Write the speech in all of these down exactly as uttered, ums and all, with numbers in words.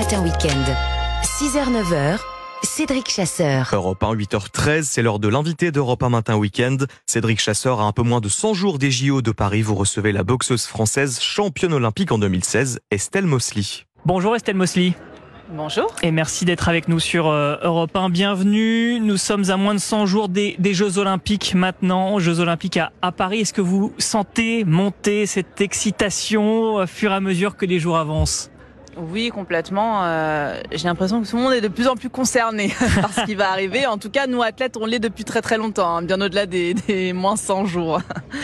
Matin Week-end. six heures neuf heures, Cédric Chasseur. Europe un, huit heures treize, c'est l'heure de l'invité d'Europe un Matin Week-end. Cédric Chasseur, à un peu moins de cent jours des J O de Paris, vous recevez la boxeuse française championne olympique en deux mille seize, Estelle Mosley. Bonjour Estelle Mosley. Bonjour. Et merci d'être avec nous sur euh, Europe un. Bienvenue. Nous sommes à moins de cent jours des, des Jeux Olympiques maintenant, Jeux Olympiques à, à Paris. Est-ce que vous sentez monter cette excitation au fur et à mesure que les jours avancent ? Oui, complètement. Euh, j'ai l'impression que tout le monde est de plus en plus concerné par ce qui va arriver. En tout cas, nous athlètes, on l'est depuis très très longtemps, hein, bien au-delà des, des moins cent jours.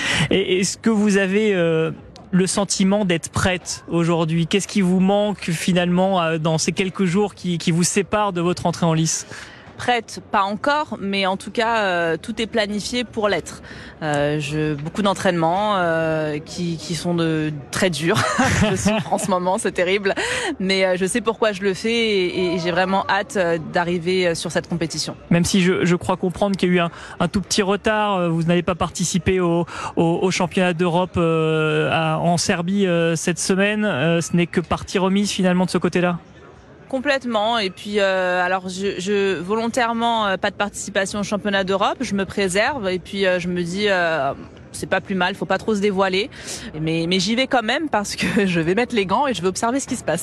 Et est-ce que vous avez euh, le sentiment d'être prête aujourd'hui ? Qu'est-ce qui vous manque finalement euh, dans ces quelques jours qui, qui vous séparent de votre entrée en lice ? Prête, pas encore, mais en tout cas, euh, tout est planifié pour l'être. Euh, je, beaucoup d'entraînements euh, qui, qui sont de très durs. Je souffre en ce moment, c'est terrible, mais euh, je sais pourquoi je le fais et, et j'ai vraiment hâte euh, d'arriver sur cette compétition. Même si je, je crois comprendre qu'il y a eu un, un tout petit retard, vous n'avez pas participé au, au, au championnat d'Europe euh, à, en Serbie euh, cette semaine. Euh, ce n'est que partie remise finalement de ce côté-là ? Complètement. Et puis, euh, alors, je, je volontairement euh, pas de participation au championnat d'Europe. Je me préserve et puis euh, je me dis, euh, c'est pas plus mal. Faut pas trop se dévoiler. Mais, mais j'y vais quand même parce que je vais mettre les gants et je vais observer ce qui se passe.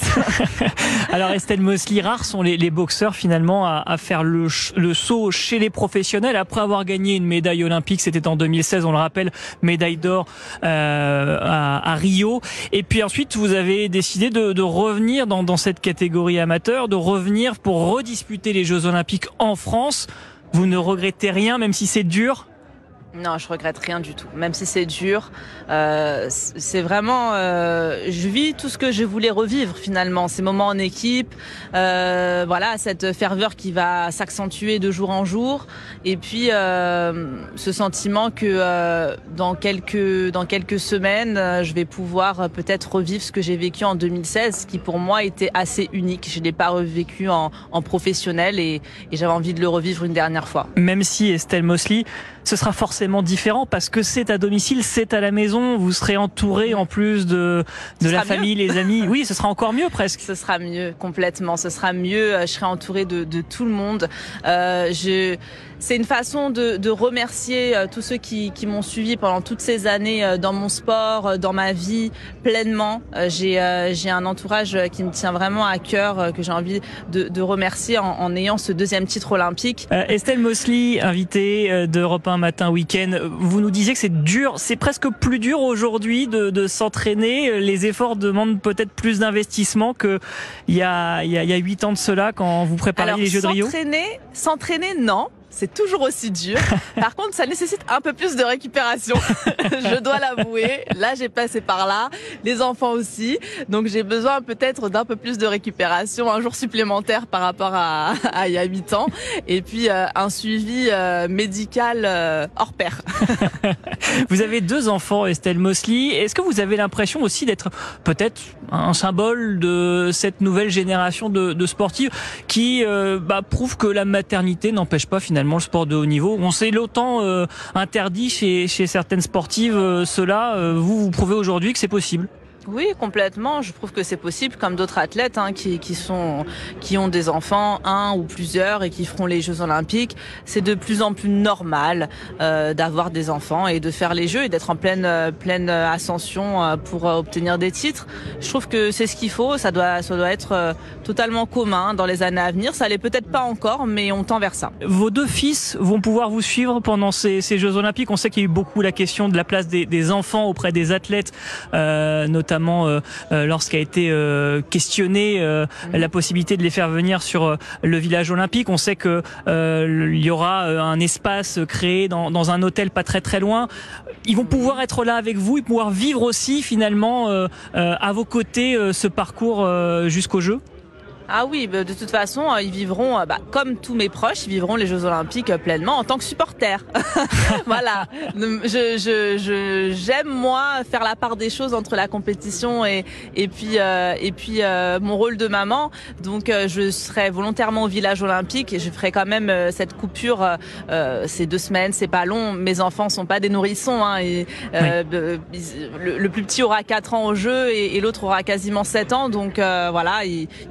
Alors, Estelle Mosley, rares sont les, les boxeurs finalement à, à faire le, le saut chez les professionnels après avoir gagné une médaille olympique. C'était en deux mille seize, on le rappelle, médaille d'or euh, à, à Rio. Et puis ensuite, vous avez décidé de, de revenir dans, dans cette catégorie amateur, de revenir pour redisputer les Jeux Olympiques en France. Vous ne regrettez rien, même si c'est dur ? Non, je regrette rien du tout. Même si c'est dur, euh, c'est vraiment, euh, je vis tout ce que je voulais revivre finalement. Ces moments en équipe, euh, voilà, cette ferveur qui va s'accentuer de jour en jour, et puis euh, ce sentiment que euh, dans quelques dans quelques semaines, je vais pouvoir peut-être revivre ce que j'ai vécu en deux mille seize, qui pour moi était assez unique. Je l'ai pas revécu en, en professionnel et, et j'avais envie de le revivre une dernière fois. Même si Estelle Mosley, ce sera forcément différent parce que c'est à domicile, c'est à la maison, vous serez entouré en plus de, de la famille, mieux. Les amis. Oui, ce sera encore mieux presque. Ce sera mieux, complètement. Ce sera mieux. Je serai entouré de, de tout le monde. Euh, je... C'est une façon de, de remercier tous ceux qui, qui m'ont suivi pendant toutes ces années dans mon sport, dans ma vie, pleinement. J'ai, j'ai un entourage qui me tient vraiment à cœur, que j'ai envie de, de remercier en, en ayant ce deuxième titre olympique. Euh, Estelle Mosley, invitée d'Europe un Matin Week-end, vous nous disiez que c'est dur, c'est presque plus dur aujourd'hui de, de s'entraîner. Les efforts demandent peut-être plus d'investissement qu'il y a, il y a, il y a huit ans de cela quand vous préparez Alors, les Jeux de Rio. S'entraîner, s'entraîner, non. C'est toujours aussi dur. Par contre, ça nécessite un peu plus de récupération. Je dois l'avouer. Là, j'ai passé par là. Les enfants aussi. Donc, j'ai besoin peut-être d'un peu plus de récupération, un jour supplémentaire par rapport à, à il y a huit ans. Et puis, euh, un suivi euh, médical euh, hors pair. Vous avez deux enfants, Estelle Mosley. Est-ce que vous avez l'impression aussi d'être peut-être un symbole de cette nouvelle génération de, de sportives qui euh, bah, prouve que la maternité n'empêche pas finalement le sport de haut niveau? On sait longtemps euh, interdit chez, chez certaines sportives euh, cela. Euh, vous, vous prouvez aujourd'hui que c'est possible. Oui, complètement. Je trouve que c'est possible, comme d'autres athlètes hein, qui, qui sont, qui ont des enfants, un ou plusieurs, et qui feront les Jeux Olympiques. C'est de plus en plus normal euh, d'avoir des enfants et de faire les Jeux et d'être en pleine, pleine ascension euh, pour euh, obtenir des titres. Je trouve que c'est ce qu'il faut. Ça doit, ça doit être euh, totalement commun dans les années à venir. Ça l'est peut-être pas encore, mais on tend vers ça. Vos deux fils vont pouvoir vous suivre pendant ces, ces Jeux Olympiques. On sait qu'il y a eu beaucoup la question de la place des, des enfants auprès des athlètes, euh, notamment. Notamment euh, euh, lorsqu'a été euh, questionné euh, mmh. la possibilité de les faire venir sur euh, le village olympique. On sait que euh, il y aura euh, un espace créé dans, dans un hôtel pas très très loin. Ils vont pouvoir être là avec vous et pouvoir vivre aussi finalement euh, euh, à vos côtés euh, ce parcours euh, jusqu'aux Jeux. Ah oui, de toute façon, ils vivront, bah, comme tous mes proches, ils vivront les Jeux Olympiques pleinement en tant que supporters. Voilà. Je, je, je, j'aime moi faire la part des choses entre la compétition et et puis euh, et puis euh, mon rôle de maman. Donc euh, je serai volontairement au village olympique et je ferai quand même euh, cette coupure. Euh, c'est deux semaines, c'est pas long. Mes enfants sont pas des nourrissons. Hein, et, euh, oui. le, le plus petit aura quatre ans au jeu et, et l'autre aura quasiment sept ans. Donc euh, voilà, ils, ils ont l'habitude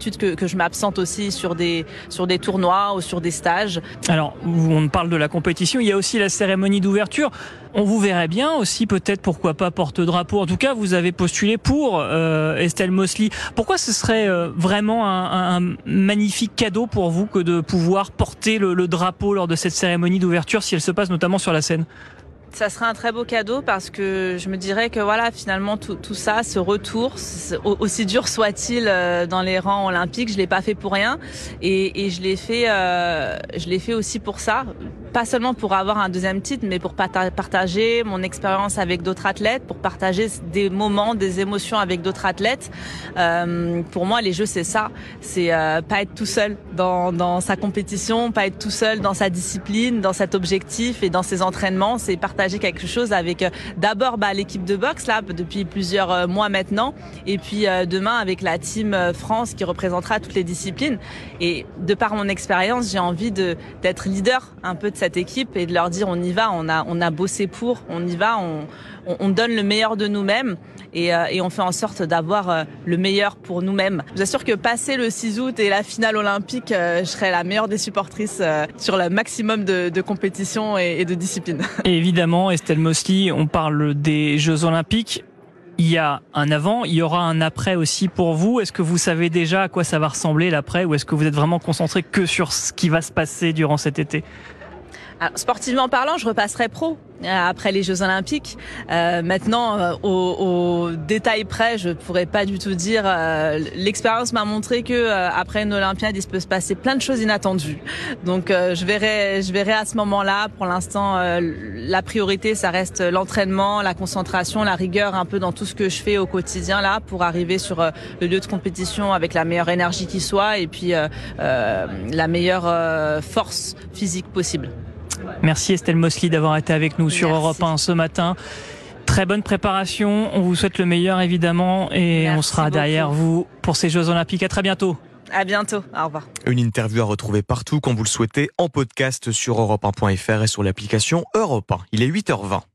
l'habitude que, que je m'absente aussi sur des, sur des tournois ou sur des stages. Alors, on parle de la compétition, il y a aussi la cérémonie d'ouverture. On vous verrait bien aussi, peut-être, pourquoi pas, porte-drapeau. En tout cas, vous avez postulé pour euh, Estelle Mosley. Pourquoi ce serait euh, vraiment un, un magnifique cadeau pour vous que de pouvoir porter le, le drapeau lors de cette cérémonie d'ouverture, si elle se passe notamment sur la scène ? Ça serait un très beau cadeau parce que je me dirais que voilà, finalement tout, tout ça, ce retour, aussi dur soit-il dans les rangs olympiques, je l'ai pas fait pour rien et, et je l'ai fait, euh, je l'ai fait aussi pour ça. Pas seulement pour avoir un deuxième titre, mais pour partager mon expérience avec d'autres athlètes, pour partager des moments, des émotions avec d'autres athlètes. Euh, pour moi, les Jeux, c'est ça. C'est euh, pas être tout seul dans, dans sa compétition, pas être tout seul dans sa discipline, dans cet objectif et dans ses entraînements. C'est partager quelque chose avec euh, d'abord bah, l'équipe de boxe là depuis plusieurs euh, mois maintenant, et puis euh, demain avec la team euh, France qui représentera toutes les disciplines. Et de par mon expérience, j'ai envie de d'être leader un peu de cette équipe et de leur dire on y va, on a on a bossé pour, on y va, on on, on donne le meilleur de nous-mêmes et, euh, et on fait en sorte d'avoir euh, le meilleur pour nous-mêmes. Je vous assure que passer le six août et la finale olympique, euh, je serai la meilleure des supportrices euh, sur le maximum de, de compétition et, et de discipline. Et évidemment, Estelle Mosley, on parle des Jeux olympiques. Il y a un avant, il y aura un après aussi pour vous. Est-ce que vous savez déjà à quoi ça va ressembler l'après, ou est-ce que vous êtes vraiment concentré que sur ce qui va se passer durant cet été ? Alors, sportivement parlant, je repasserai pro après les Jeux Olympiques. Euh, maintenant, euh, au, au détail près, je pourrais pas du tout dire. Euh, l'expérience m'a montré que euh, après une Olympiade, il peut se passer plein de choses inattendues. Donc, euh, je verrai, je verrai à ce moment-là. Pour l'instant, euh, la priorité, ça reste l'entraînement, la concentration, la rigueur, un peu dans tout ce que je fais au quotidien là, pour arriver sur euh, le lieu de compétition avec la meilleure énergie qui soit et puis euh, euh, la meilleure euh, force physique possible. Merci Estelle Mosley d'avoir été avec nous sur Merci. Europe un ce matin. Très bonne préparation, on vous souhaite le meilleur évidemment et Merci on sera beaucoup. derrière vous pour ces Jeux Olympiques. À très bientôt. À bientôt, au revoir. Une interview à retrouver partout quand vous le souhaitez en podcast sur europe un point f r et sur l'application Europe un. Il est huit heures vingt.